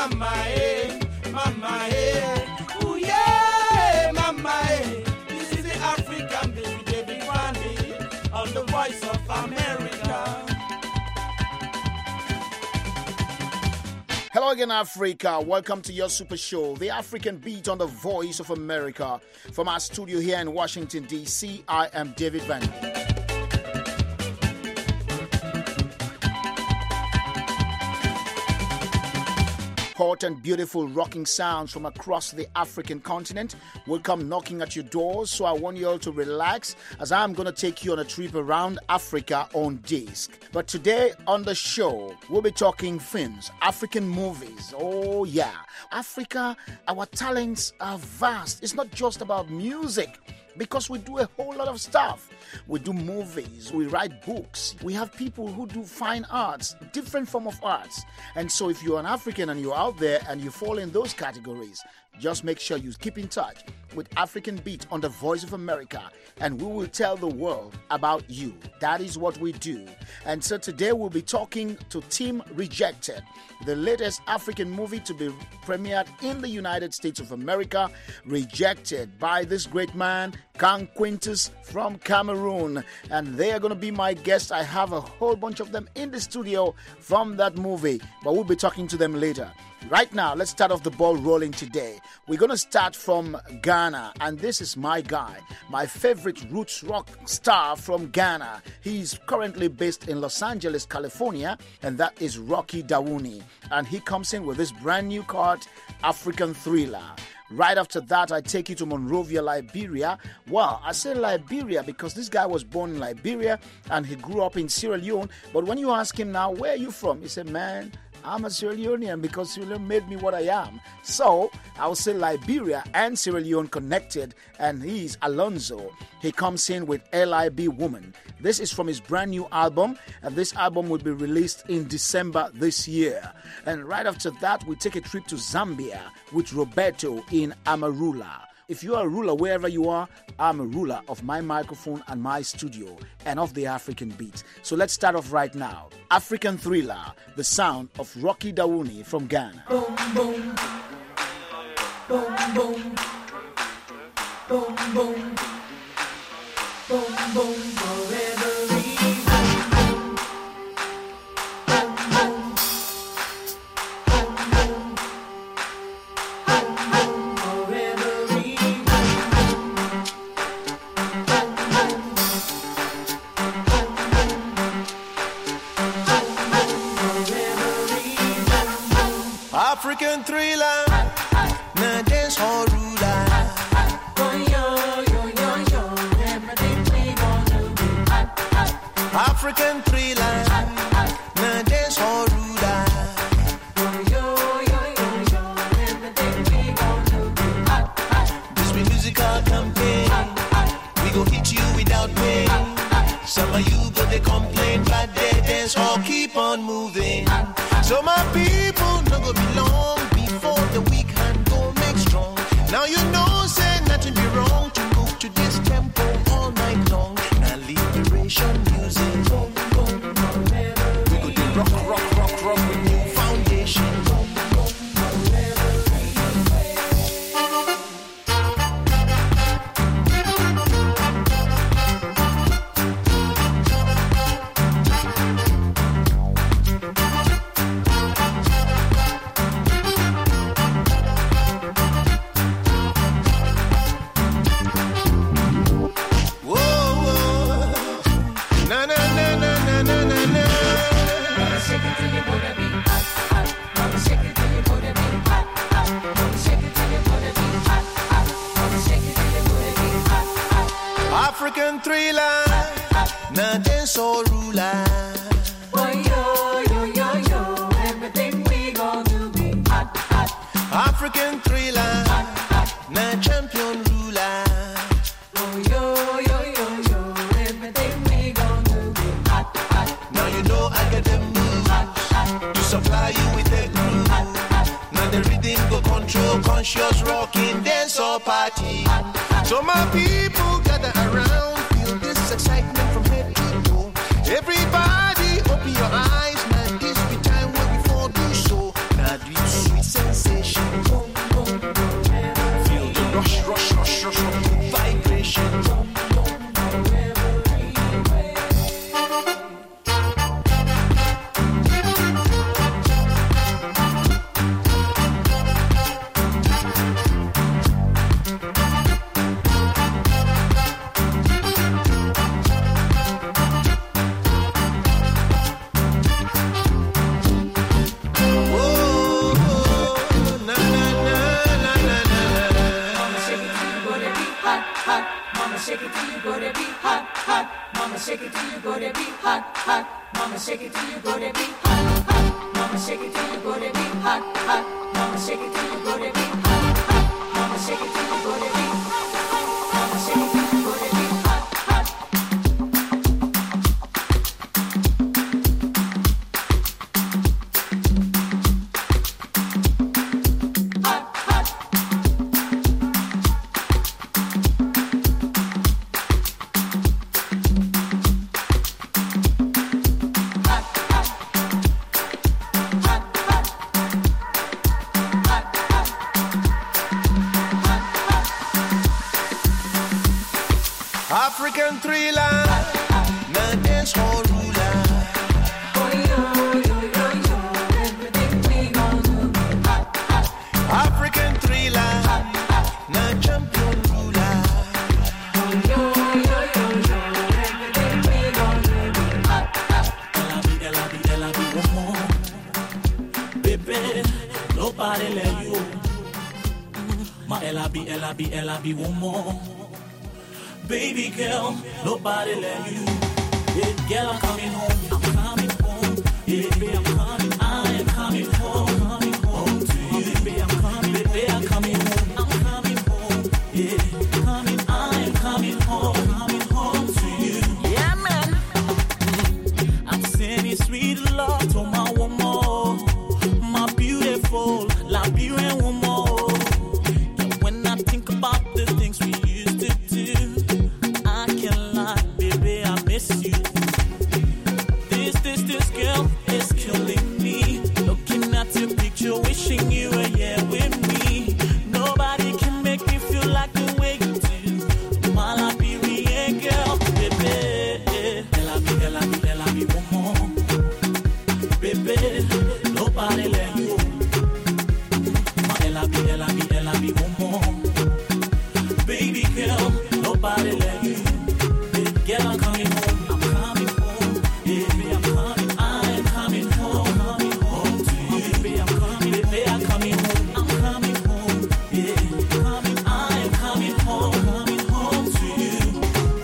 mama, ooh yeah, mama, this is the African baby, David Randy, on the Voice of America. Hello again, Africa. Welcome to your super show, The African Beat on the Voice of America. From our studio here in Washington, D.C., I am David Van. Hot and beautiful rocking sounds from across the African continent will come knocking at your doors, so I want you all to relax as I'm going to take you on a trip around Africa on disc. But today on the show, we'll be talking films, African movies. Oh yeah, Africa, our talents are vast. It's not just about music, because we do a whole lot of stuff. We do movies, we write books, we have people who do fine arts, different form of arts. And so if you're an African and you're out there and you fall in those categories, just make sure you keep in touch with African Beat on the Voice of America, and we will tell the world about you. That is what we do. And so today we'll be talking to Team Rejected, the latest African movie to be premiered in the United States of America, Rejected by this great man, Kang Quintus from Cameroon. And they are going to be my guests. I have a whole bunch of them in the studio from that movie, but we'll be talking to them later. Right now, let's start off the ball rolling today. We're going to start from Ghana, and this is my guy, my favorite roots rock star from Ghana. He's currently based in Los Angeles, California, and that is Rocky Dawuni. And he comes in with this brand new card, African Thriller. Right after that, I take you to Monrovia, Liberia. Well, I say Liberia because this guy was born in Liberia and he grew up in Sierra Leone. But when you ask him now, where are you from? He said, man, I'm a Sierra Leonean because Sierra Leone made me what I am. So I will say Liberia and Sierra Leone connected, and he's Alonzo. He comes in with L.I.B. Woman. This is from his brand new album, and this album will be released in December this year. And right after that, we take a trip to Zambia with Roberto in Amarula. If you are a ruler wherever you are, I'm a ruler of my microphone and my studio and of the African beat. So let's start off right now. African Thriller, the sound of Rocky Dawuni from Ghana. Boom, boom. Boom, boom. Boom, boom. Boom, boom, forever. African Thriller, na dance hall ruler. African Thriller, na dance hall ruler. This be musical campaign, we go hit you without pain. Some of you go they complain, but they dance hall keep on moving. So my people no go be long before the weak hand go make strong. Now you know say nothing be wrong to move to this tempo all night long. Now liberation music. We go do rock with new foundation. African Thriller, na dance all ruler. Everything we gon' do be hot, hot. African Thriller, na champion ruler. Everything we gon' do be hot, hot. Now you know I get them moves to supply you with the groove. Now the rhythm go control conscious rocking dance or party. So my people gather around, feel this excitement from head to toe. Everybody open your eyes, man, this be time when we fall do so. Now do it sweet shake it till you go to be hot, hot. Mama, shake it till you go to be hot, hot. Mama, shake it till you go to be hot, hot. Mama, shake it till you go to be hot, hot. Mama, shake it till you go to be hot, hot. Mama, shake it till you go to be hot, hot. African thriller, na dance hall ruler. African thriller, na champion ruler. L.I.B. one more. Baby, nobody let you. My L.I.B. one more. Baby girl, nobody let you. Yeah, girl, I'm coming home. I'm coming home. Yeah, baby, I'm coming. I am coming home. Coming home to you. Baby, I'm coming. Baby, I'm coming home. I'm coming home. Yeah, coming. I am coming home. Coming home to you. Yeah, man. I'm sending sweet love to my woman, my beautiful Liberian woman. And when I think about the things we used to do, I can't lie, baby, I miss you. This girl is killing me. Looking at your picture, wishing you were here with me. Nobody can make me feel like the way you do. My Liberian girl, baby. L.I.B. one more. Baby, nobody let you. My L.I.B. one more. Baby girl, nobody let you. Girl, I'm coming home. I'm coming home. Yeah, baby, I'm coming. I am coming home. Coming home to you. Baby, I'm coming. Baby, I'm coming home. I'm coming home. Yeah, coming. I am coming home. Coming home to you.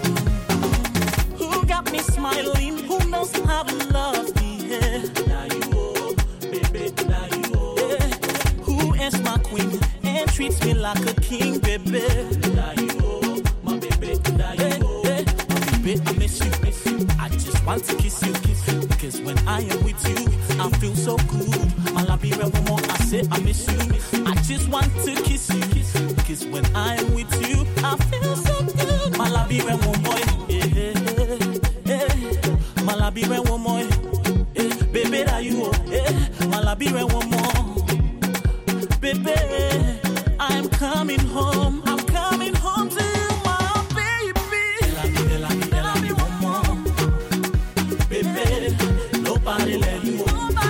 Who got me smiling? Who knows how to love me? Yeah, now you oh, baby, now you oh. Yeah. Who is my queen and treats me like a king, baby? Now you oh, my baby, now you oh. Baby, I miss you. I just want to kiss you. Because when I am with you, I feel so good. My Liberian woman, I say I miss you. I just want to kiss you. Because when I am with you, I feel so good. My Liberian woman, my Liberian woman, baby, that you oh, my Liberian woman, baby, I am coming home. I'm coming home to you. Nobody let you.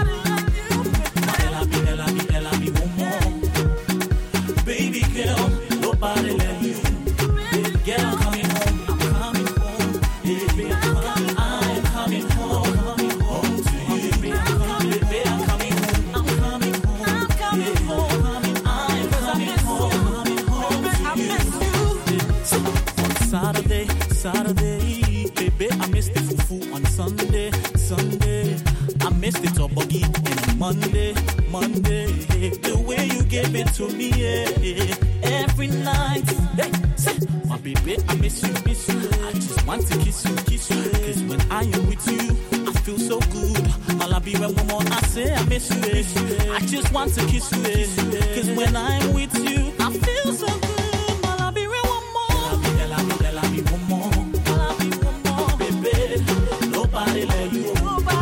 L.I.B. one more. Baby girl, nobody let you. Girl, I'm coming home. I'm coming home. Yeah, baby, I'm coming. I am coming home. Coming home to you. Baby, I'm coming. Baby, I'm coming home. I'm coming home. I'm coming home. I am coming home. Coming home to you. On Saturday, baby, I missed the fufu on Sunday. I missed it all buggy on Monday. The way you gave it to me, yeah. Every night. Hey, my baby, I miss you. I just want to kiss you. Cause when I am with you, I feel so good. My Liberian woman, I say I miss you. I just want to kiss you. Cause when I'm with you, I feel so good. My Liberian woman. L.I.B. one more. Baby, nobody let you.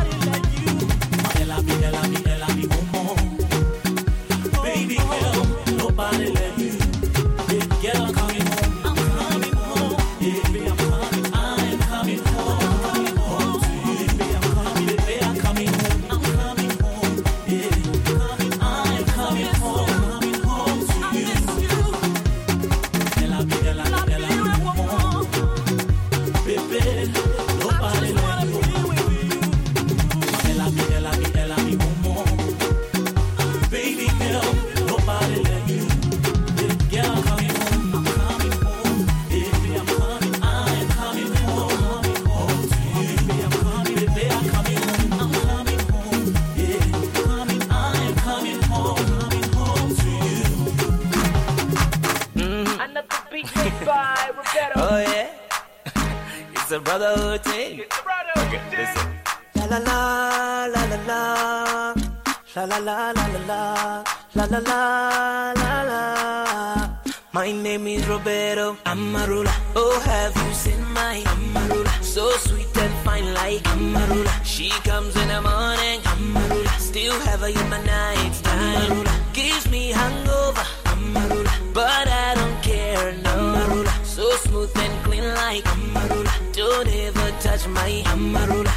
L.I.B. one more. Baby girl, nobody let you. Yeah, girl, I'm coming home. I'm coming home. Yeah, baby, I'm coming. I am coming home. Coming home to you. Baby, I'm coming. Baby, I'm coming home. I'm coming home. Yeah, coming. I am coming home. Coming home to you. It's a brotherhood thing. It's a brotherhood Okay, thing. listen. La la la la la la la la la la la la la la la la. My name is Roberto Amarula. Oh, have you seen my Amarula? So sweet and fine like Amarula. She comes in the morning, Amarula. Still have her in my night time. Amarula. Gives me hangover, Amarula. But I don't care, no. Amarula. So smooth and clean like Amarula. Don't ever touch my Amarula.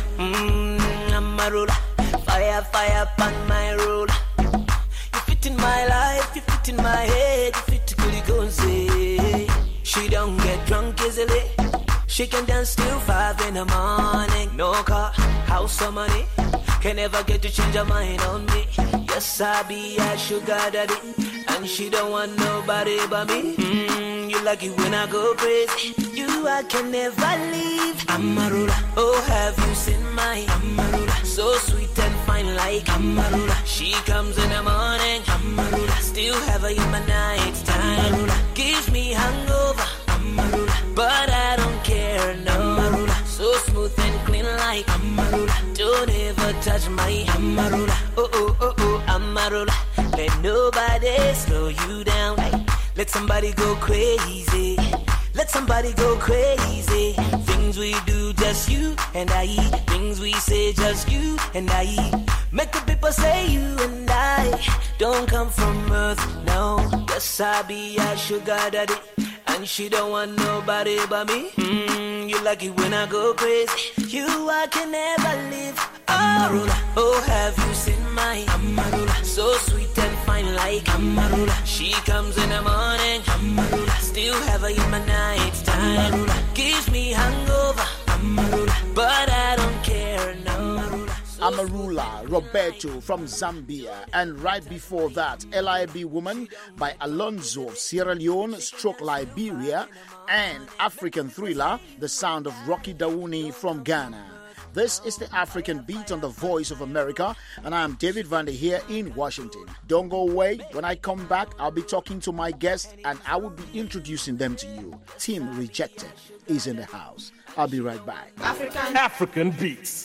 Amarula. Fire, fire upon my ruler. You fit in my life, you fit in my head, you fit to go and say. She don't get drunk easily. She can dance till 5 in the morning. No car, house or money. Can never get to change her mind on me. Yes, I be a sugar daddy. And she don't want nobody but me. You like it when I go crazy. You I can never leave. Amarula, oh have you seen my Amarula? So sweet and fine like Amarula. She comes in the morning, Amarula. Still have her in my night time. Amarula. Gives me hangover, Amarula. But I don't care, no. Amarula. So smooth and clean like Amarula. Don't ever touch my Amarula. Oh, oh, oh, oh, Amarula. Let nobody slow you down. Let somebody go crazy. Let somebody go crazy. Things we do, just you and I. Things we say, just you and I. Make the people say you and I don't come from earth, no. Yes, I be a sugar daddy. And she don't want nobody but me. You like it when I go crazy. You I can never leave. Amarula, oh have you seen my Amarula? So sweet and fine like Amarula. She comes in the morning, Amarula. Still have her in my night time. Amarula. Gives me hangover, Amarula. But I don't care, no. Amarula, Roberto from Zambia, and right before that, LIB Woman by Alonzo of Sierra Leone, stroke Liberia, and African Thriller, The Sound of Rocky Dawouni from Ghana. This is the African Beat on the Voice of America, and I am David Vander here in Washington. Don't go away. When I come back, I'll be talking to my guests, and I will be introducing them to you. Team Rejected is in the house. I'll be right back. African Beats.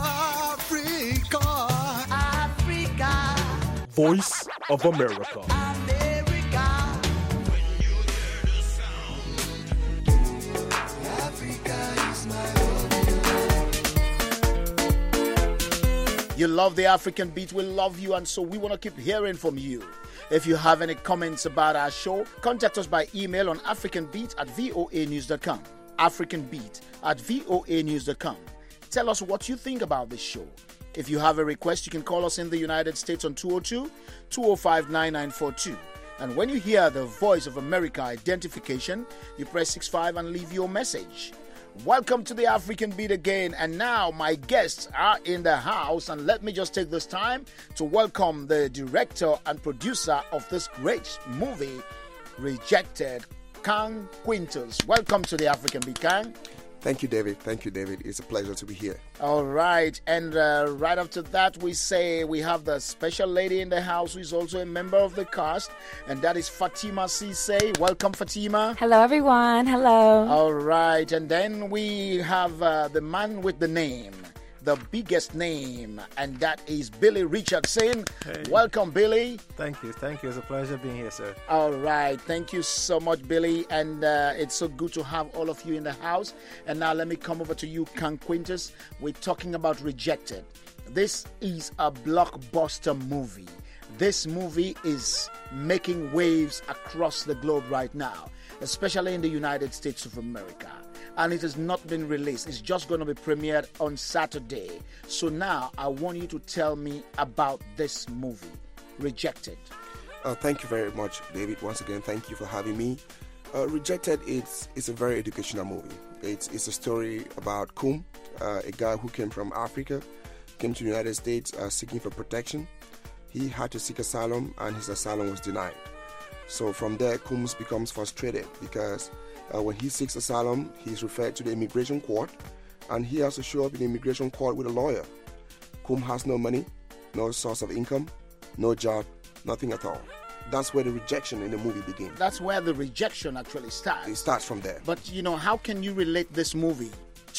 Africa. Africa, Voice of America. America. Africa is my home. You love the African Beat, we love you, and so we want to keep hearing from you. If you have any comments about our show, contact us by email on africanbeat@voanews.com. africanbeat@voanews.com. Tell us what you think about this show. If you have a request, you can call us in the United States on 202-205-9942. And when you hear the Voice of America identification, you press 65 and leave your message. Welcome to the African Beat again, and now my guests are in the house, and let me just take this time to welcome the director and producer of this great movie, Rejected, Kang Quintus. Welcome to the African Beat, Kang. Thank you, David. Thank you, David. It's a pleasure to be here. All right, and right after that, we have the special lady in the house who is also a member of the cast, and that is Fatima Cisse. Welcome, Fatima. Hello, everyone. Hello. All right, and then we have the man with the name, the biggest name, and that is Billy Richardson. Hey. Welcome, Billy. Thank you. Thank you. It's a pleasure being here, sir. All right. Thank you so much, Billy. And it's so good to have all of you in the house. And now let me come over to you, Kang Quintus. We're talking about Rejected. This is a blockbuster movie. This movie is making waves across the globe right now, especially in the United States of America. And it has not been released. It's just going to be premiered on Saturday. So now I want you to tell me about this movie, Rejected. Thank you very much, David. Once again, thank you for having me. Rejected is a very educational movie. It's a story about Kum, a guy who came from Africa, came to the United States seeking for protection. He had to seek asylum, and his asylum was denied. So from there, Kums becomes frustrated because when he seeks asylum, he's referred to the immigration court, and he has to show up in the immigration court with a lawyer. Kum has no money, no source of income, no job, nothing at all. That's where the rejection in the movie begins. That's where the rejection actually starts. It starts from there. But, how can you relate this movie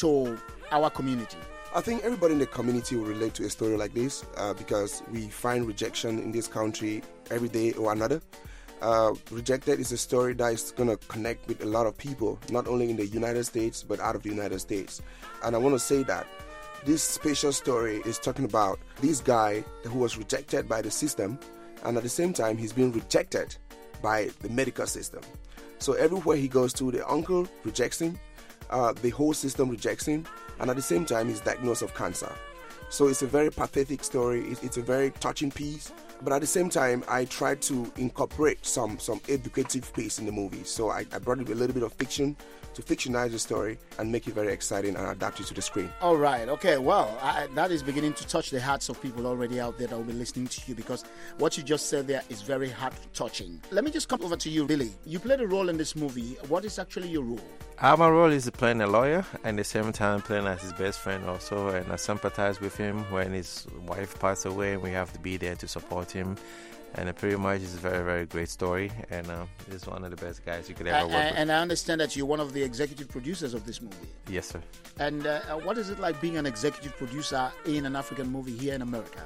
to our community? I think everybody in the community will relate to a story like this because we find rejection in this country every day or another. Rejected is a story that is going to connect with a lot of people, not only in the United States, but out of the United States. And I want to say that this special story is talking about this guy who was rejected by the system, and at the same time, he's being rejected by the medical system. So everywhere he goes to, the uncle rejects him, the whole system rejects him, and at the same time, he's diagnosed of cancer. So it's a very pathetic story. It's a very touching piece. But at the same time, I tried to incorporate some educative piece in the movie. So I brought in a little bit of fiction to fictionize the story and make it very exciting and adapt it to the screen. All right. Okay. Well, that is beginning to touch the hearts of people already out there that will be listening to you, because what you just said there is very heart-touching. Let me just come over to you, Billy. You played a role in this movie. What is actually your role? My role is playing a lawyer and at the same time playing as his best friend also, and I sympathize with him when his wife passed away and we have to be there to support him. And it pretty much is a very, very great story, and he's one of the best guys you could ever work with. And I understand that you're one of the executive producers of this movie. Yes, sir. And what is it like being an executive producer in an African movie here in America?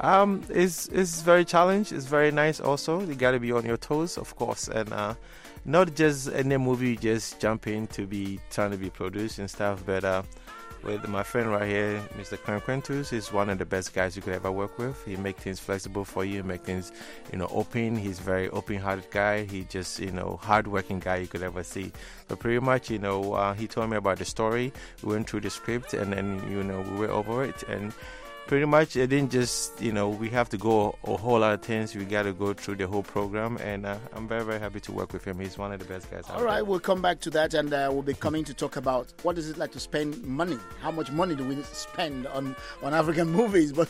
It's very challenging. It's very nice also. You got to be on your toes, of course, and not just any movie you just jump in to be trying to be produced and stuff, but with my friend right here, Mr. Quintus, is one of the best guys you could ever work with. He make things flexible for you, make things, open. He's very open-hearted guy. He just, hard-working guy you could ever see. So pretty much, he told me about the story. We went through the script, and then, we were over it. And pretty much, it didn't just, we have to go a whole lot of things. We got to go through the whole program, and I'm very, very happy to work with him. He's one of the best guys out All right, there. we'll come back to that, and we'll be coming to talk about what is it like to spend money. How much money do we spend on African movies? But,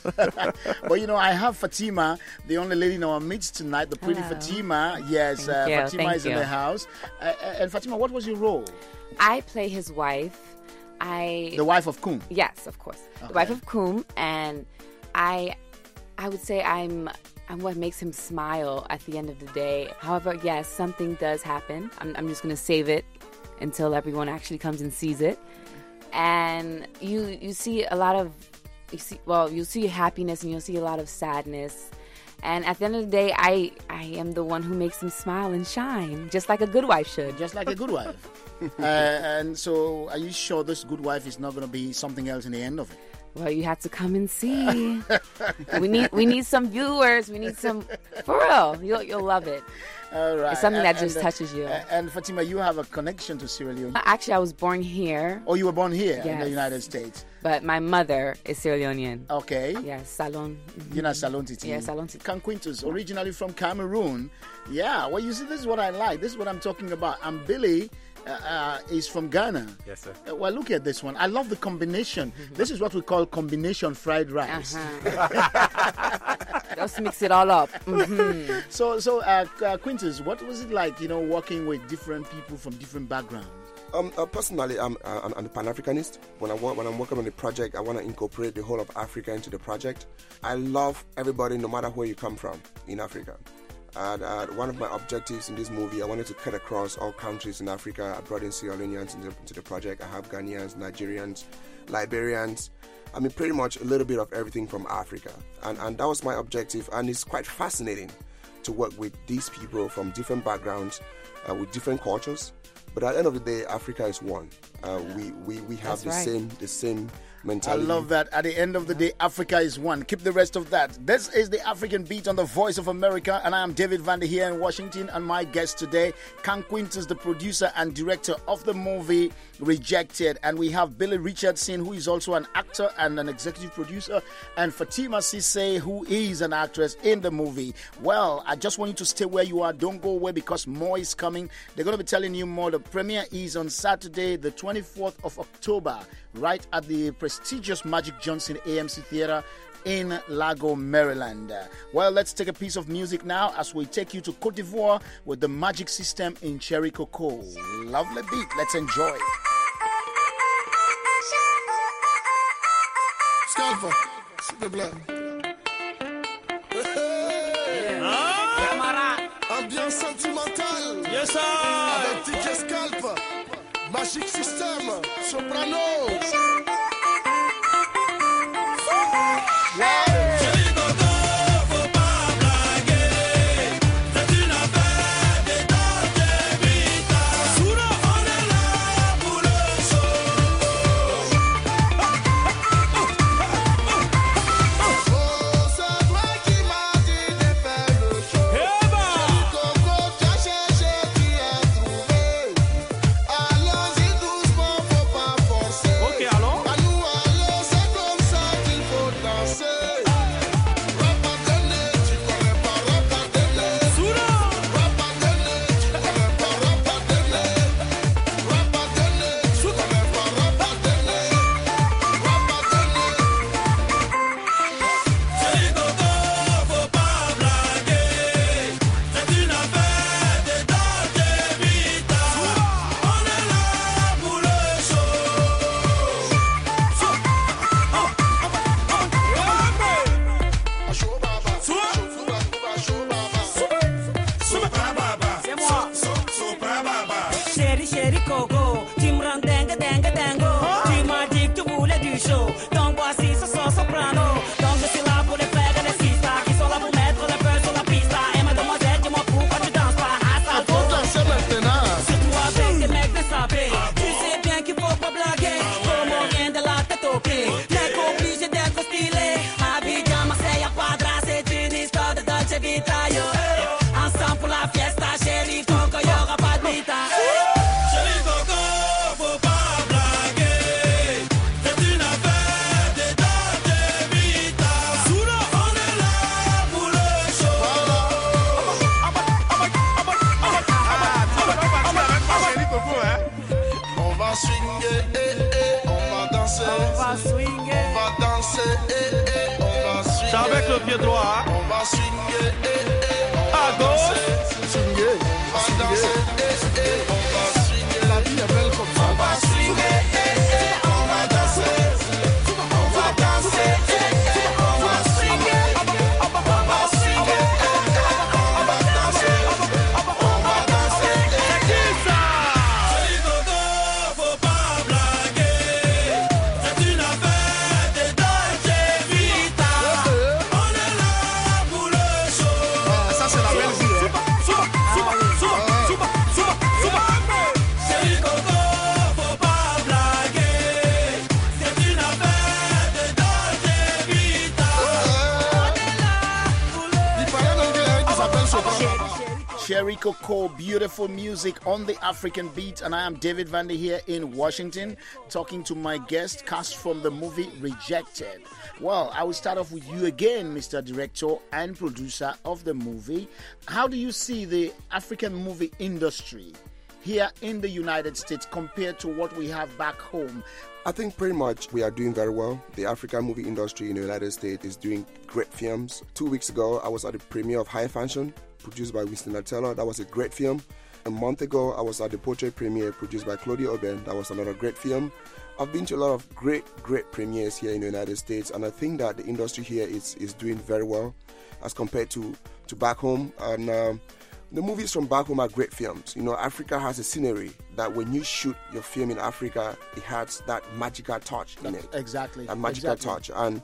I have Fatima, the only lady in our midst tonight, the pretty Fatima. Yes, Fatima is in the house. And Fatima, what was your role? I play his wife. The wife of Kum? Yes, of course. Okay. The wife of Kum, and I would say I'm what makes him smile at the end of the day. However, yes, something does happen. I'm just going to save it until everyone actually comes and sees it. And you see a lot of, you'll see happiness and you'll see a lot of sadness. And at the end of the day, I am the one who makes him smile and shine, just like a good wife should. Just like a good wife. And so, are you sure this good wife is not going to be something else in the end of it? Well, you have to come and see. we need some viewers. We need some, for real. You'll love it. All right. It's something that just touches you. And Fatima, you have a connection to Sierra Leone. Actually, I was born here. Oh, you were born here yes. in the United States. But my mother is Sierra Leonean. Okay. Yes, Salon. You're not Salon Titi. Yeah, Salon Titi. Quintus, originally from Cameroon. Yeah, well, you see, this is what I like. This is what I'm talking about. And Billy is from Ghana. Yes, sir. Well, look at this one. I love the combination. This is what we call combination fried rice. Just mix it all up. Mm-hmm. So, Quintus, what was it like, working with different people from different backgrounds? Personally, I'm a Pan-Africanist. When I'm working on a project, I want to incorporate the whole of Africa into the project. I love everybody, no matter where you come from in Africa. One of my objectives in this movie, I wanted to cut across all countries in Africa. I brought in Sierra Leoneans into the project. I have Ghanaians, Nigerians, Liberians. I mean, pretty much a little bit of everything from Africa. And that was my objective. And it's quite fascinating to work with these people from different backgrounds, with different cultures. But at the end of the day, Africa is one. We have the same mentality. I love that. At the end of the day, Africa is one. Keep the rest of that. This is the African Beat on the Voice of America, and I am David Vander here in Washington, and my guest today, Quintus, the producer and director of the movie Rejected. And we have Billy Richardson, who is also an actor and an executive producer, and Fatima Cissé, who is an actress in the movie. Well, I just want you to stay where you are. Don't go away, because more is coming. They're going to be telling you more. The premiere is on Saturday, the 24th of October, right at the prestigious Magic Johnson AMC Theater in Lago, Maryland. Well, let's take a piece of music now as we take you to Côte d'Ivoire with the Magic System in Cherry Coco. Lovely beat. Let's enjoy. Scalper, s'il te plaît. Ambiance sentimentale. Yes, sir. Avec DJ Scalp. Magic System, Soprano. Avec le pied droit. On va swinguer, à gauche. Swinguer, on va danser, on va swinguer. La vie est belle comme ça. On va swinguer, on va danser, on va danser, on va swinguer, on va swinguer, on va danser, on va danser. C'est qui ça? Chéri Coco, faut pas blaguer. C'est une affaire de Dolce Vita. Ça c'est la belle vie. Chéri Coco, faut pas blaguer. C'est une affaire de Dolce Vita. Il paraît donc qu'il y a un qui s'appelle Soprano. Sherry Coco, beautiful music on the African beat, and I am David Vander here in Washington, talking to my guest, cast from the movie Rejected. Well, I will start off with you again, Mr. Director and producer of the movie. How do you see the African movie industry here in the United States compared to what we have back home? I think pretty much we are doing very well. The African movie industry in the United States is doing great films. 2 weeks ago, I was at the premiere of High Fashion, produced by Winston Nutella. That was a great film. A month ago, I was at the Portrait premiere, produced by Claudia Oben. That was another great film. I've been to a lot of great premieres here in the United States, and I think that the industry here is doing very well as compared to back home. And the movies from back home are great films. You know, Africa has a scenery that when you shoot your film in Africa, it has that magical touch in it. Exactly. That magical touch. And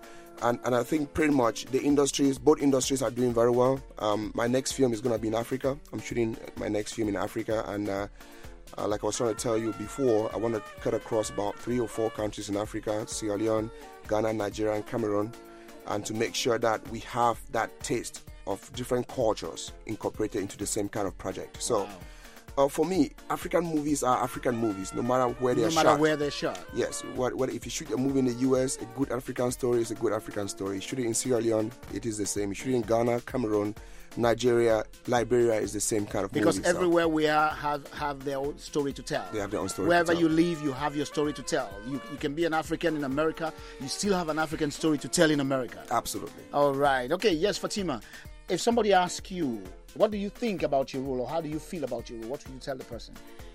I think pretty much both industries are doing very well. My next film is going to be in Africa. I'm shooting my next film in Africa, and like I was trying to tell you before, I want to cut across about 3 or 4 countries in Africa: Sierra Leone, Ghana, Nigeria, and Cameroon, and to make sure that we have that taste of different cultures incorporated into the same kind of project. So. For me, African movies are African movies, no matter where they're shot. No matter where they're shot. Yes. What if you shoot a movie in the U.S., a good African story is a good African story. You shoot it in Sierra Leone, it is the same. You shoot it in Ghana, Cameroon, Nigeria, Liberia is the same kind of movie. Because everywhere we are have their own story to tell. They have their own story Wherever to tell. you live, you have your story to tell. You can be an African in America, you still have an African story to tell in America. Absolutely. All right. Okay, yes, Fatima. If somebody asks you, what do you think about your role, or how do you feel about your role, what would you tell the person?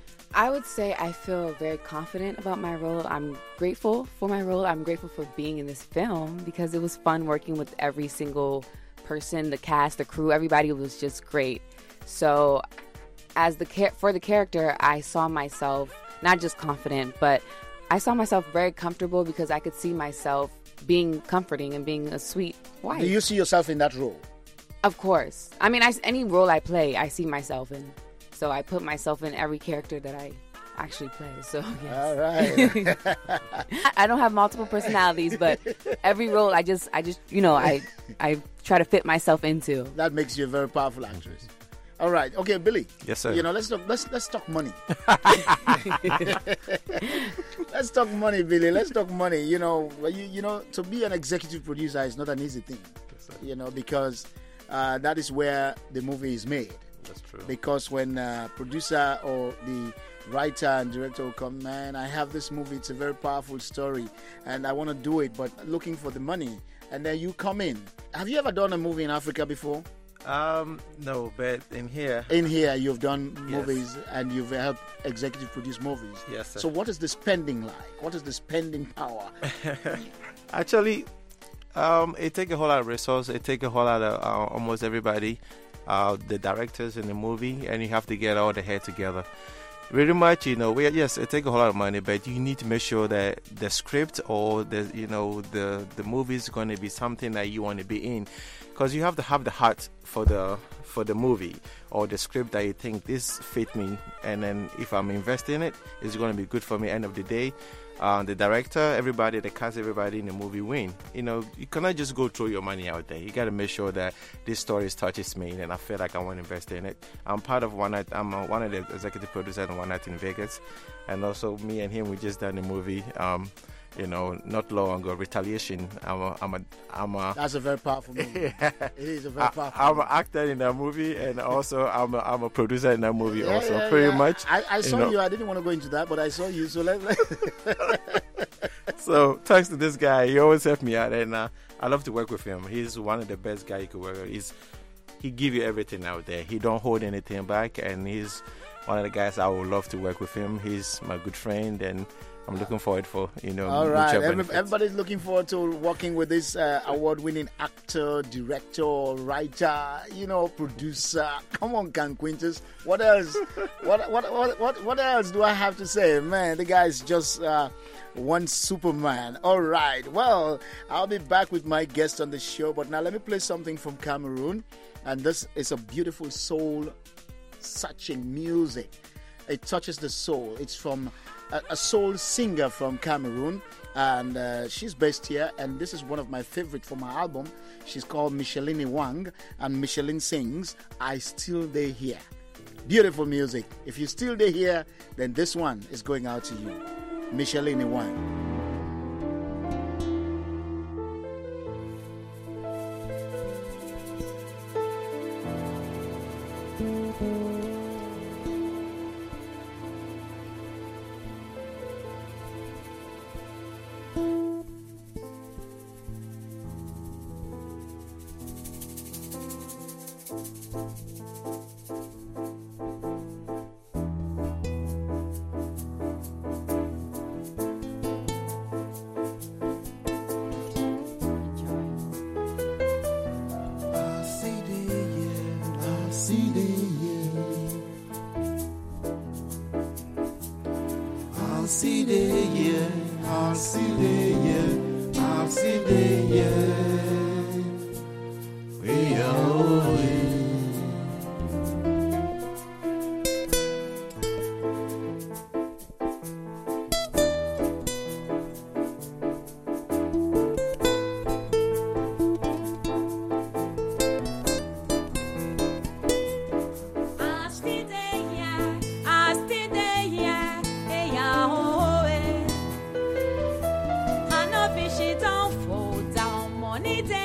I would say I feel very confident about my role. I'm grateful for my role. I'm grateful for being in this film because it was fun working with every single person, the cast, the crew, everybody was just great. So for the character, I saw myself not just confident, but I saw myself very comfortable because I could see myself being comforting and being a sweet wife. Do you see yourself in that role? Of course. I mean, any role I play, I see myself in. So I put myself in every character that I actually play. So yes. All right. I don't have multiple personalities, but every role I just I try to fit myself into. That makes you a very powerful actress. All right. Okay, Billy. Yes, sir. Let's talk money. Let's talk money, Billy. Let's talk money. To be an executive producer is not an easy thing. Yes, because that is where the movie is made. That's true. Because when producer or the writer and director will come, man, I have this movie. It's a very powerful story, and I want to do it, but looking for the money. And then you come in. Have you ever done a movie in Africa before? No, but in here. In here, you've done Yes. movies and you've helped executive produce movies. Yes, sir. So what is the spending like? What is the spending power? Actually, it takes a whole lot of resources. It takes a whole lot of almost everybody, the directors in the movie, and you have to get all the head together. Really much, it takes a whole lot of money, but you need to make sure that the script or the movie is going to be something that you want to be in, because you have to have the heart for the movie or the script that you think this fit me, and then if I'm investing in it, it's going to be good for me. End of the day, the director, everybody, the cast, everybody in the movie win. You cannot just go throw your money out there. You got to make sure that this story touches me, and I feel like I want to invest in it. I'm part of One Night. I'm one of the executive producers on One Night in Vegas, and also me and him, we just done a movie. Not long ago, Retaliation. That's a very powerful movie. It is a very powerful I'm an actor in that movie, and also I'm a producer in that movie pretty much. I saw you. I didn't want to go into that, but I saw you. So So thanks to this guy, he always helped me out, and I love to work with him. He's one of the best guys you could work with. He give you everything out there. He don't hold anything back, and he's one of the guys I would love to work with him. He's my good friend, and I'm looking forward for, All right. Everybody's looking forward to working with this award-winning actor, director, writer, producer. Come on, Can Quintus. What else? What else do I have to say? Man, the guy's just one Superman. All right. Well, I'll be back with my guest on the show, but now let me play something from Cameroon. And this is a beautiful soul-searching music. It touches the soul. It's from a soul singer from Cameroon, and she's based here, and this is one of my favorite for my album. She's called Micheline Wang, and Micheline sings I Still Dey Here. Beautiful music. If you still dey here, then this one is going out to you. Micheline Wang. Money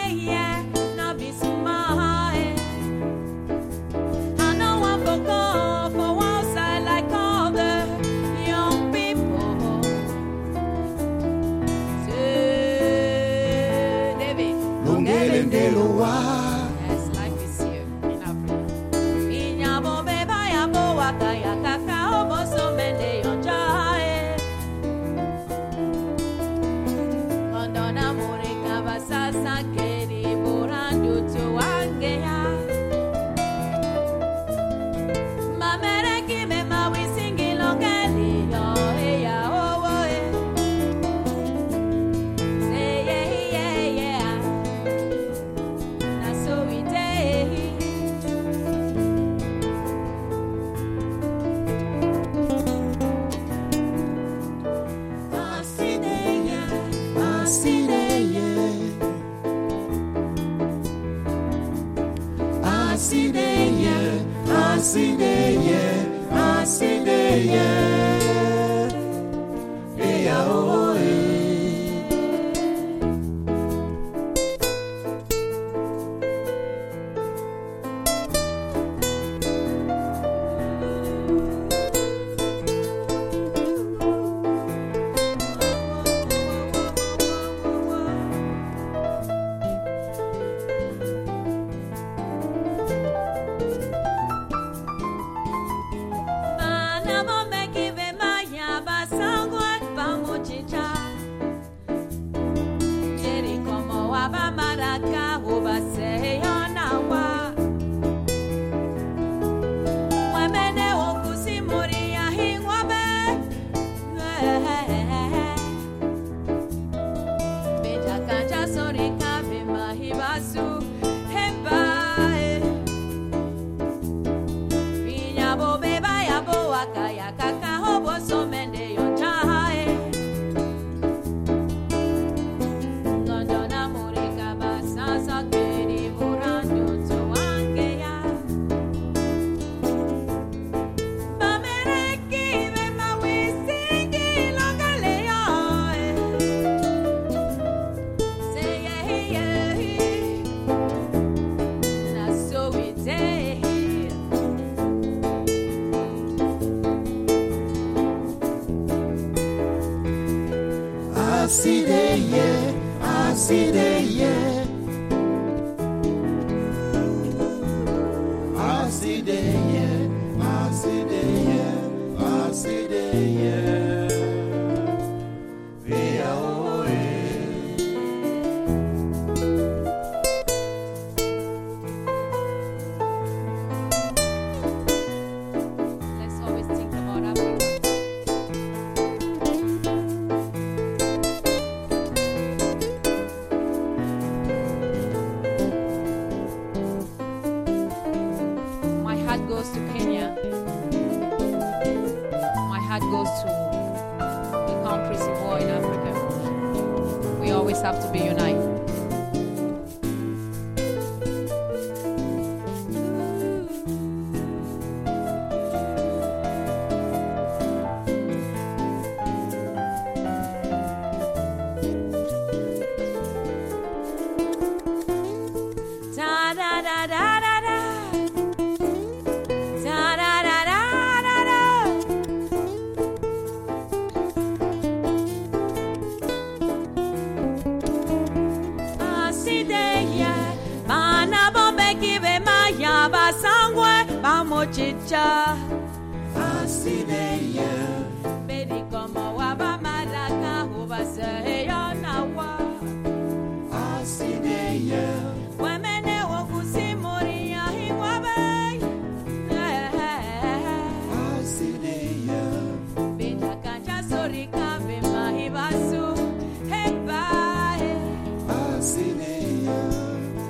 Have to be united. Chicha asideya bedi como waba maraka ubase yonawa asideya wemene wokusimuri ya hiwabe asideya beda kanja sorika be mahibasu heba asideya.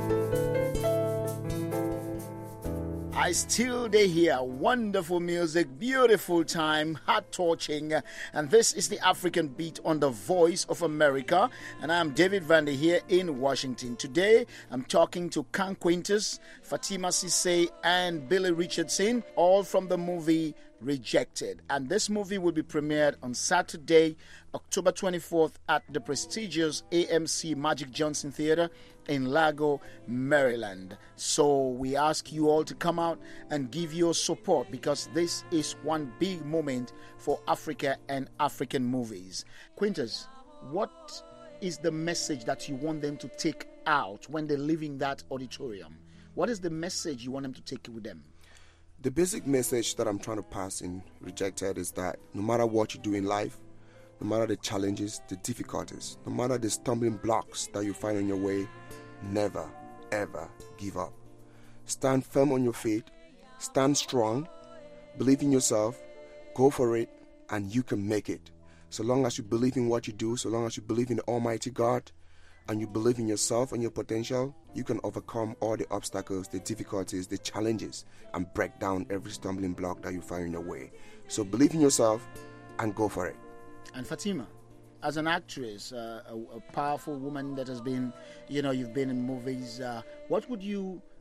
I still they hear wonderful music, beautiful time, heart-touching, and this is the African Beat on the Voice of America, and I'm David Vandy here in Washington. Today, I'm talking to Kang Quintus, Fatima Cissé, and Billy Richardson, all from the movie Rejected. And this movie will be premiered on Saturday, October 24th at the prestigious AMC Magic Johnson Theater in Lago, Maryland. So we ask you all to come out and give your support, because this is one big moment for Africa and African movies. Quintus, what is the message that you want them to take out when they leave in that auditorium? What is the message you want them to take with them? The basic message that I'm trying to pass in Rejected is that no matter what you do in life, no matter the challenges, the difficulties, no matter the stumbling blocks that you find on your way, never, ever give up. Stand firm on your feet, stand strong, believe in yourself, go for it, and you can make it. So long as you believe in what you do, so long as you believe in the Almighty God, and you believe in yourself and your potential, you can overcome all the obstacles, the difficulties, the challenges, and break down every stumbling block that you find in your way. So believe in yourself and go for it. And Fatima, as an actress, a powerful woman that has been, you've been in movies, what would you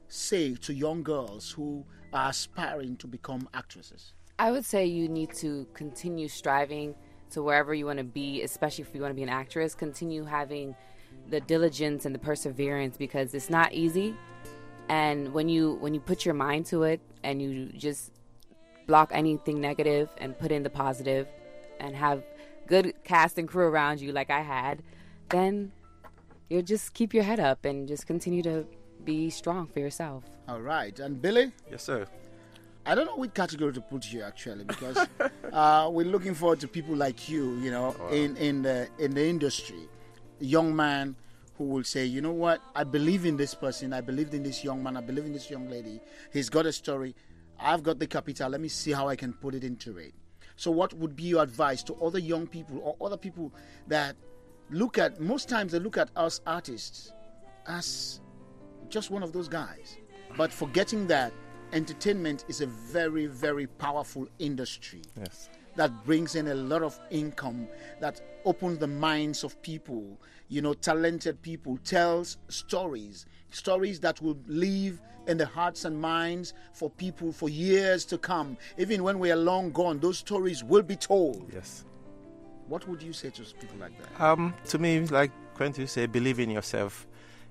say to young girls who are aspiring to become actresses? I would say you need to continue striving to wherever you want to be, especially if you want to be an actress. Continue having the diligence and the perseverance, because it's not easy. And when you put your mind to it and you just block anything negative and put in the positive and have good cast and crew around you like I had, then you'll just keep your head up and just continue to be strong for yourself. All right. And Billy? Yes, sir. I don't know which category to put you actually, because we're looking forward to people like you, in the industry. A young man who will say, you know what, I believe in this person, I believed in this young man, I believe in this young lady. He's got a story. I've got the capital. Let me see how I can put it into it. So what would be your advice to other young people or other people that most times they look at us artists as just one of those guys, but forgetting that entertainment is a very, very powerful industry. Yes. That brings in a lot of income, that opens the minds of people, talented people, tells stories that will live in the hearts and minds for people for years to come. Even when we are long gone, those stories will be told. Yes. What would you say to people like that? To me, like Quentin said, believe in yourself.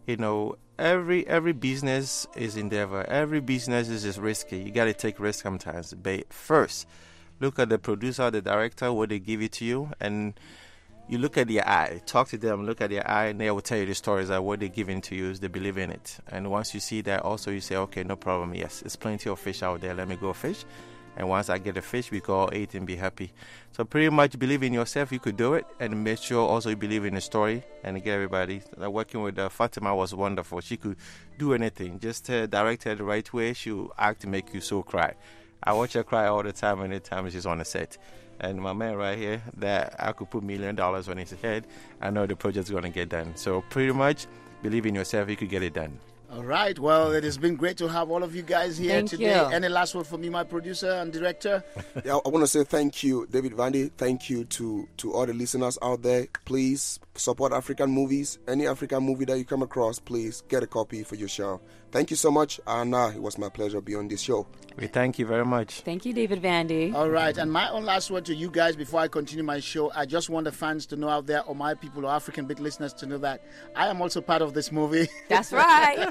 Every business is endeavor. Every business is just risky. You got to take risks sometimes. But first, look at the producer, the director, what they give it to you, and you look at their eye. Talk to them, look at their eye, and they will tell you the stories that what they're giving to you is they believe in it. And once you see that, also you say, okay, no problem. Yes, there's plenty of fish out there. Let me go fish. And once I get a fish, we can all eat and be happy. So pretty much believe in yourself. You could do it, and make sure also you believe in the story and get everybody. Working with Fatima was wonderful. She could do anything. Just direct her the right way. She'll act to make you so cry. I watch her cry all the time anytime she's on the set. And my man right here, that I could put $1 million on his head. I know the project's going to get done. So pretty much believe in yourself. You could get it done. All right. Well, it has been great to have all of you guys here Thank today. you. Any last word from you, my producer and director? Yeah, I want to say thank you, David Vandy. Thank you to all the listeners out there. Please support African movies. Any African movie that you come across, please get a copy for your show. Thank you so much. And it was my pleasure to be on this show. We thank you very much. Thank you, David Vandy. All right. And my own last word to you guys before I continue my show, I just want the fans to know out there, or my people or African Beat listeners to know that I am also part of this movie. That's right.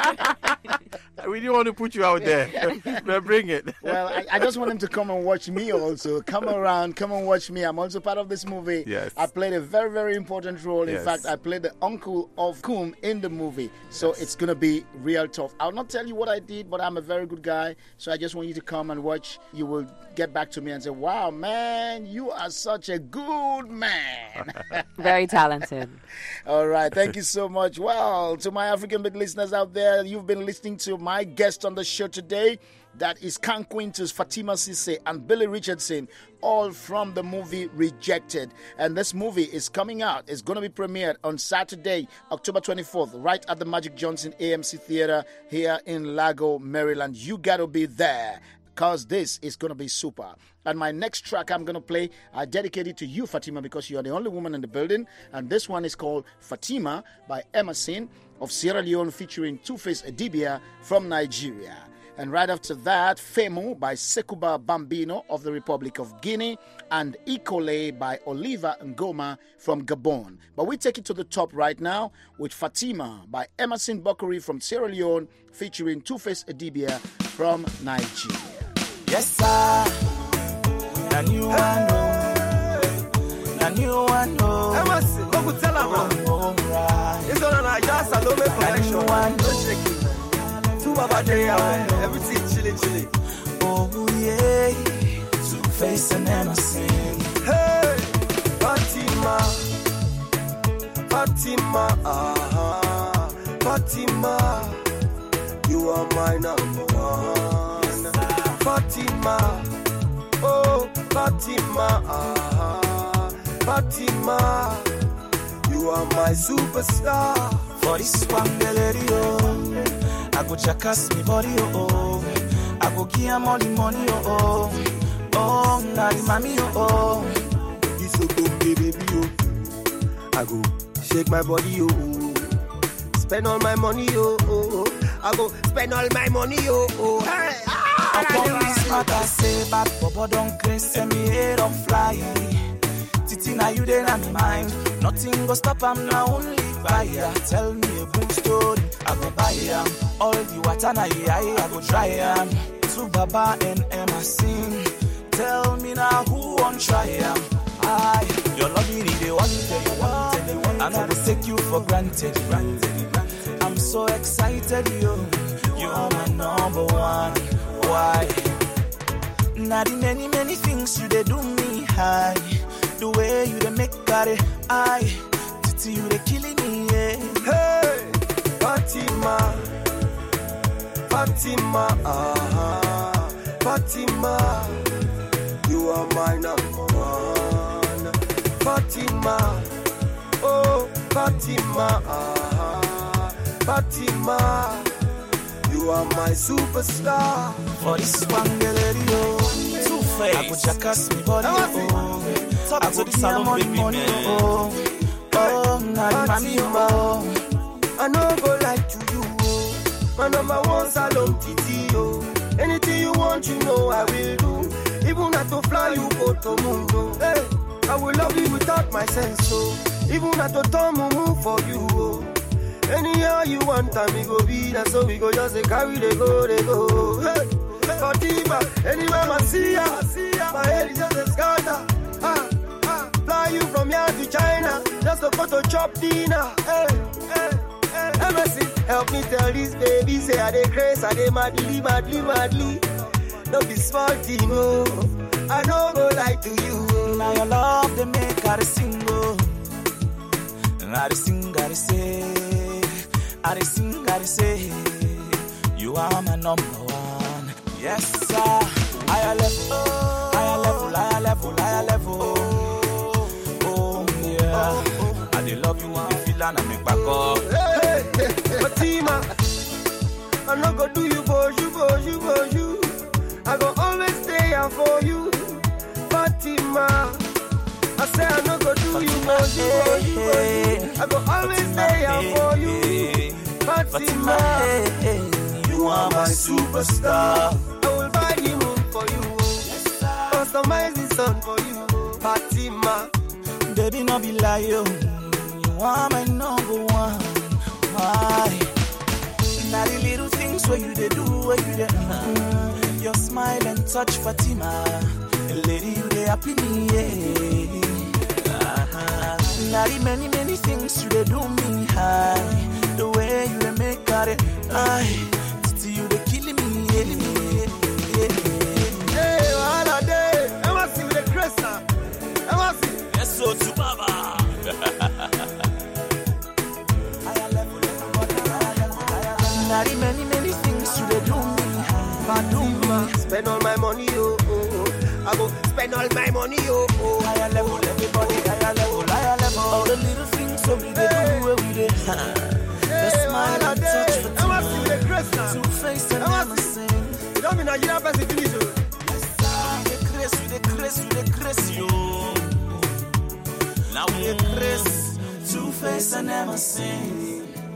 We didn't want to put you out there. But bring it. Well, I just want them to come and watch me also. Come around, come and watch me. I'm also part of this movie. Yes. I played a very, very important role. In Yes. fact, I played the uncle of Koom in the movie. So It's going to be real tough. I'll not tell you what I did, but I'm a very good guy. So I just want you to come and watch. You will get back to me and say, wow, man, you are such a good man. Very talented. All right. Thank you so much. Well, to my African Beat listeners out there, you've been listening to my guest on the show today. That is Can Quintus, Fatima Cissé, and Billy Richardson, all from the movie Rejected. And this movie is coming out. It's going to be premiered on Saturday, October 24th, right at the Magic Johnson AMC Theater here in Lago, Maryland. You got to be there, because this is going to be super. And my next track I'm going to play, I dedicate it to you, Fatima, because you're the only woman in the building. And this one is called Fatima by Emerson of Sierra Leone, featuring Two-Face Adibia from Nigeria. And right after that, Femo by Sekuba Bambino of the Republic of Guinea, and Ikole by Oliver Ngoma from Gabon. But we take it to the top right now with Fatima by Emerson Bokuri from Sierra Leone, featuring Two-Face Adibia from Nigeria. Yes, sir. The new one, oh. The new one, oh. Emerson, go tell him. It's on a Yas Salome collection. Don't shake it. Two Baba Day, everything chilly. Oh, yeah. Two-Face and Emerson. Hey, Fatima, Fatima, you are my number one. Fatima, oh, Fatima, you are my superstar. For this one, the I go jackass me body, oh. I go give money, oh. Oh, nari mami, oh. This so good, baby, oh. I go shake my body, oh. Spend all my money, oh. I go spend all my money, oh, oh. Hey, Upon this matter, say bad Bobo don't craze, and me head on fly. Titi, now you there, me mind. Nothing go stop, I'm now only buyer. Tell me a good story, I go buy am. All the water, I go try am. To Baba and Emma sing. Tell me now who won't try am. Your loving is the one that you want. I'm not gonna take you for granted. I'm so excited, you are my number one. Why? Now the many things you they do me high. The way you they make body I Titi you they killing me, yeah. Hey, Fatima, Fatima, you are my number one. Fatima, oh Fatima, Fatima, you are my superstar. For this one girl, Two-Face, I go jackass me body, oh. I go this salon baby, money, oh, now mommy, oh. I no go like to you, oh. My number one salon titi, oh. Anything you want, you know I will do. Even not to fly, you go to moon, oh. Hey, I will love you without my sense, oh. Even not to turn move for you, oh. Anyhow you want time, we go be that, so we go just carry they go. Hey, Fatima, anywhere I see ya, my head is just a scatter. Fly you from here to China, just to go to chop dinner. Hey, MSC, help me tell these babies, say, are they crazy, are they madly. Don't be salty, no. I don't go lie to you. Now your love, they make her single. And I say, you are my number one. Yes, sir. Higher level. Oh, yeah. I dey love you when you feel and I make back up. Hey, Fatima, I'm not gonna do you for you. I go always stay here for you, Fatima. I say I'm not gonna do you for you. I go always stay here for you, Fatima. You are my superstar. I will buy the moon for you, customize the sun for you, Fatima. Baby, no be lie, you are my number one. Why? Now the little things where you they do, where you they your smile and touch, Fatima. Lady, you they happy me, yeah. Now the many things you they do me high. The way you they make it, Titi you they killing me, yeah. Hey, all day, I want to see the crest, I want to see. Yes, so to Baba. Now the many things you they do me high. Spend all my money, oh. I go spend all my money, oh. Higher level, everybody, higher level. All the little things so we they do every day. The smile and touch for I want to see the crest now. Two-Face and never sing. You don't mean Nigeria person finish, oh. We the crazy, yo. Now we the crazy. Two-Face and never sing.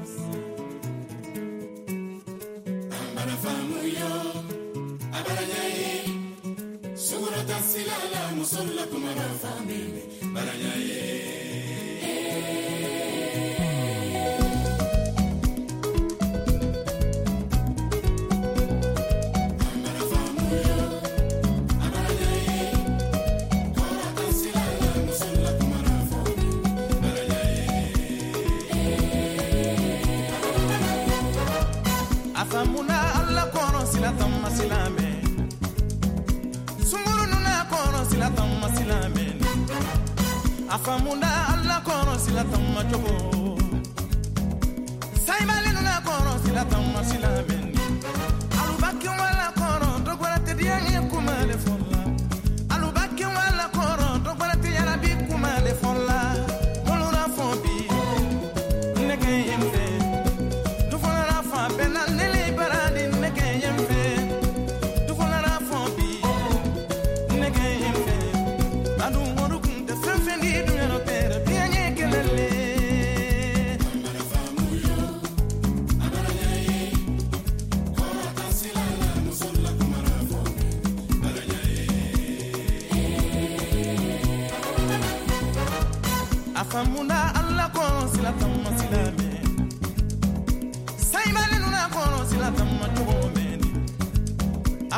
Afamuna alla kono sila tamma silame. Sunguru nuna kono sila tamma silame. Afamuna alla kono sila tamma jogo. Saimali nuna kono sila tamma silame. Alubaki wala kono dogwala te diani kumale folla. Alubaki wala kono dogwala te yana bi kumale folla. Moluna fombi. Neke yembe. Dufona fa benal nele baradi neke yembe. Dufona fombi. Neke yembe. Adu modu kunte fenfendi du yano tere bianye kelele.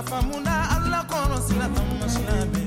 afamuna alla kono sila tamma silame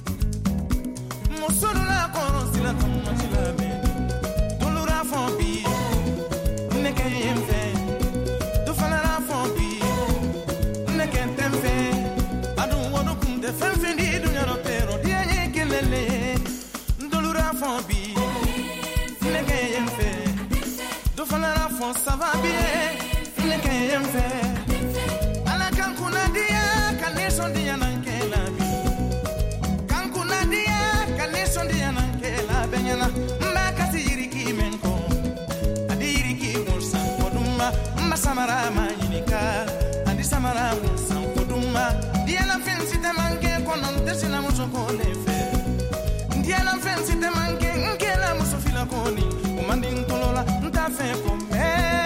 musulu la kono sila tamma silame tulura fombi neke yemfe tu fanara fombi neke temfe adu wodu kunde femfe di dunya rotero di anye kelele tulura fombi neke yemfe tu fanara fon ça va bien neke yemfe ala kankuna dia kaneson dia nankela bi kankuna dia kaneson dia nankela benyana makasi yiriki menko adiriki musa poduma masamara mayinika adi samara musa poduma dia la fensi te manke konon tesina muso kolefe dia la fensi te manke nkela muso fila koni umandin tolola ntafe kombe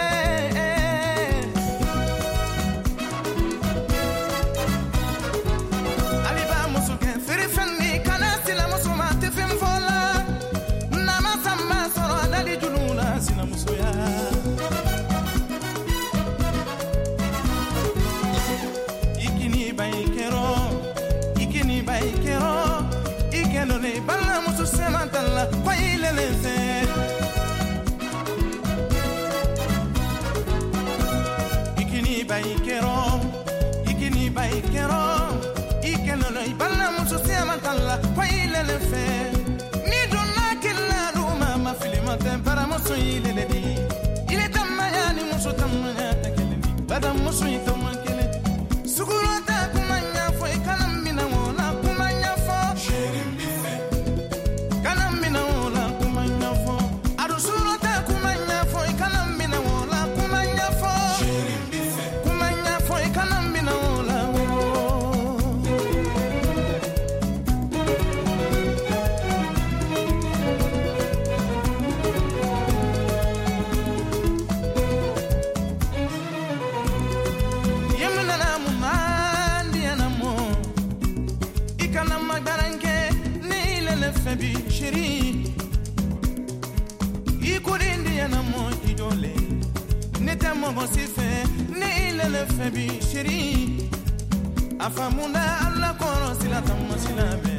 afamuna alla kono sila tamma silame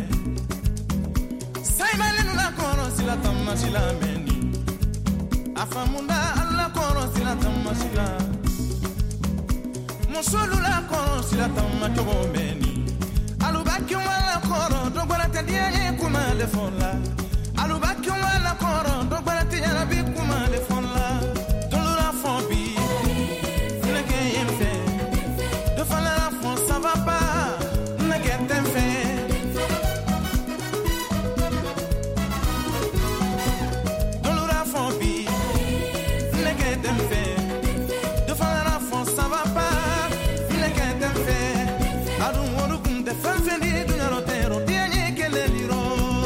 saimanu la kono sila tamma silame ni afamuna alla kono sila tamma sila musulu la kono sila tamma togomeni alubaki wala kono dogora tediye kuma le fola alubaki wala kono dogora tediye bi kuma le fola dolura fombi neke yemfe do fala ça va pas, ne get them fair. Don't look out for me, ne get them fair. The fire for ça va pas, ne get them fair. I don't want to come the fancy do not rotero, dear Nikelero.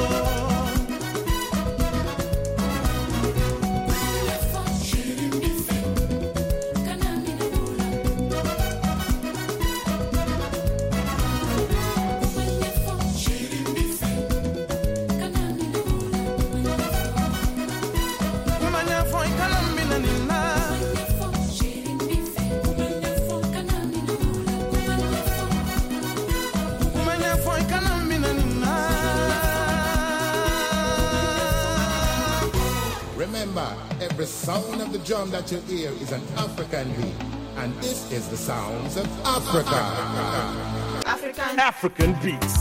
Remember, every sound of the drum that you hear is an African beat, and this is the sounds of Africa. African beats.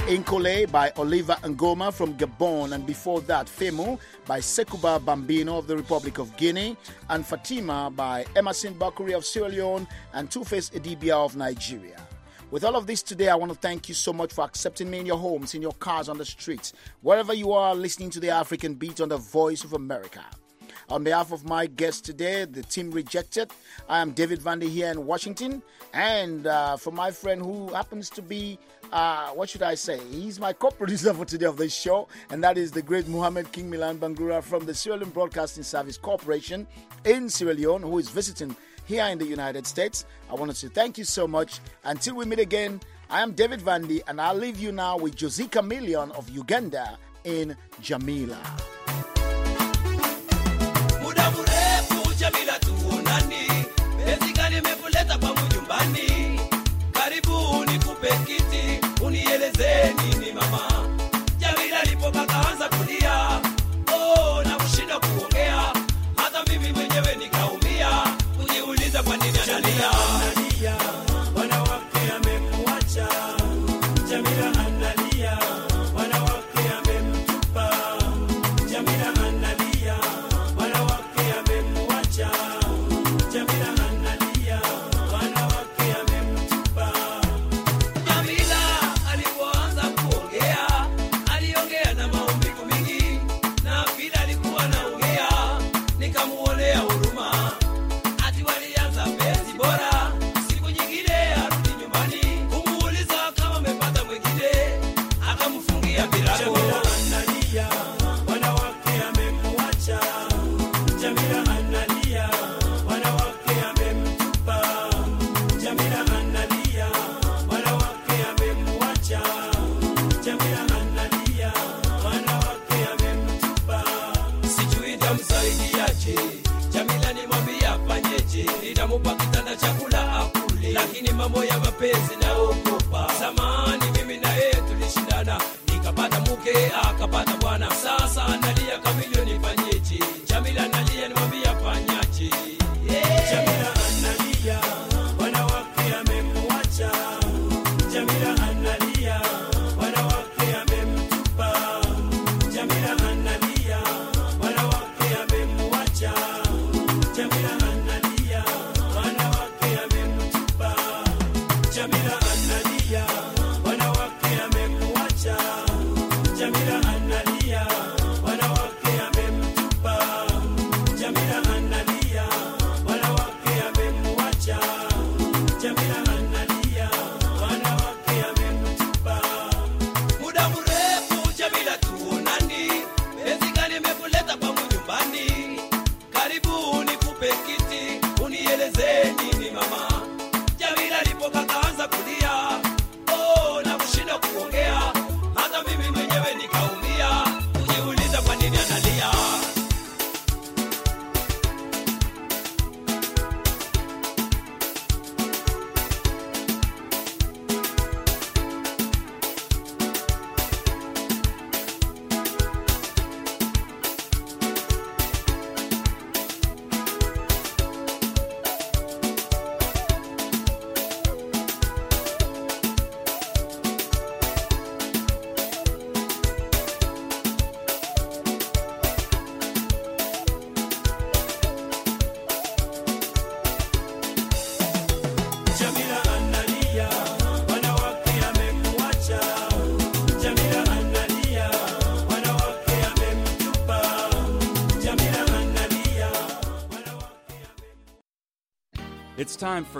Inkole by Oliver Ngoma from Gabon, and before that, Femu by Sekuba Bambino of the Republic of Guinea, and Fatima by Emerson Bakuri of Sierra Leone, and Two-Face Idibia of Nigeria. With all of this today, I want to thank you so much for accepting me in your homes, in your cars, on the streets, wherever you are listening to the African Beat on the Voice of America. On behalf of my guest today, the team Rejected, I am David Vandy here in Washington. And for my friend who happens to be, what should I say? He's my co-producer for today of this show, and that is the great Mohammed King Milan Bangura from the Sierra Leone Broadcasting Service Corporation in Sierra Leone, who is visiting here in the United States. I want to say thank you so much. Until we meet again, I am David Vandy, and I'll leave you now with Josie Chameleon of Uganda in Jamila. Muda mrefu Jamila tuonani, penzi gani imekuleta kwangu nyumbani? Karibu nikupe kiti, unieleze nini mama. Jamila alipoka kaanza kulia, oh na kushinda kuongea, hata mimi mwenyewe nikaumia, kujiuliza kwa nini analia. Wanawake amemwacha, Jamila analia, wanawake amemtupa, Jamila analia, wanawake amemwacha, Jamila analia, wanawake amemtupa. Jamila alipoanza kuongea, aliongea na maumivu mingi, na vile alikuwa anaongea, nikamuonea huruma. Ati walianza penzi bora, siku nyingine arudi nyumbani, kumuuliza kama amepata mwingine, akamfungia milango. Jamila analia, wanawake amemwacha, Jamila analia, wanawake amemtupa, Jamila analia, wanawake amemwacha, Jamila analia, wanawake amemtupa. Sijui nitamsaidiaje, Jamila nimwambia afanyeje, nitamupa kitanda chakula akule, lakini mambo ya mapenzi naogopa. Zamani mimi na yeye tulishindana, nikapata mke akapata bwana, sasa analia Chameleon nifanyeje? Jamila analia nimwambia afanyaje? Jamila analia, wanawake amemwacha, Jamila analia, wanawake amemtupa, Jamila analia, wanawake amemwacha, Jamila analia, wanawake amemtupa, Jamila analia, wanawake amemwacha, Jamila analia, wanawake amemtupa, Jamila analia, wanawake amemwacha, Jamila analia, wanawake amemtupa. Muda mrefu Jamila tuonani, penzi gani imekuleta kwangu nyumbani? Karibu nikupe kiti, unieleze nini mama. Jamila alipoka kaanza kulia, oh na kushinda kuongea, hata mimi mwenyewe nikaumia, kujiuliza kwa nini analia. Jamila analia, wanawake amemwacha, Jamila analia, wanawake amemtupa, Jamila analia. It's time for